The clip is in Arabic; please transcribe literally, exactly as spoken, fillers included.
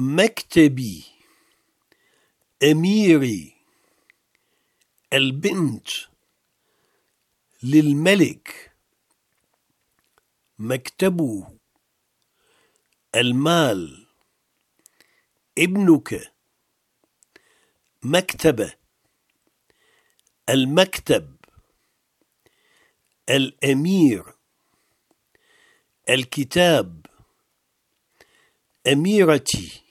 مكتبي، أميري، البنت، للملك، مكتبه، المال، ابنك، مكتبة، المكتب، الأمير، الكتاب، أميرتي.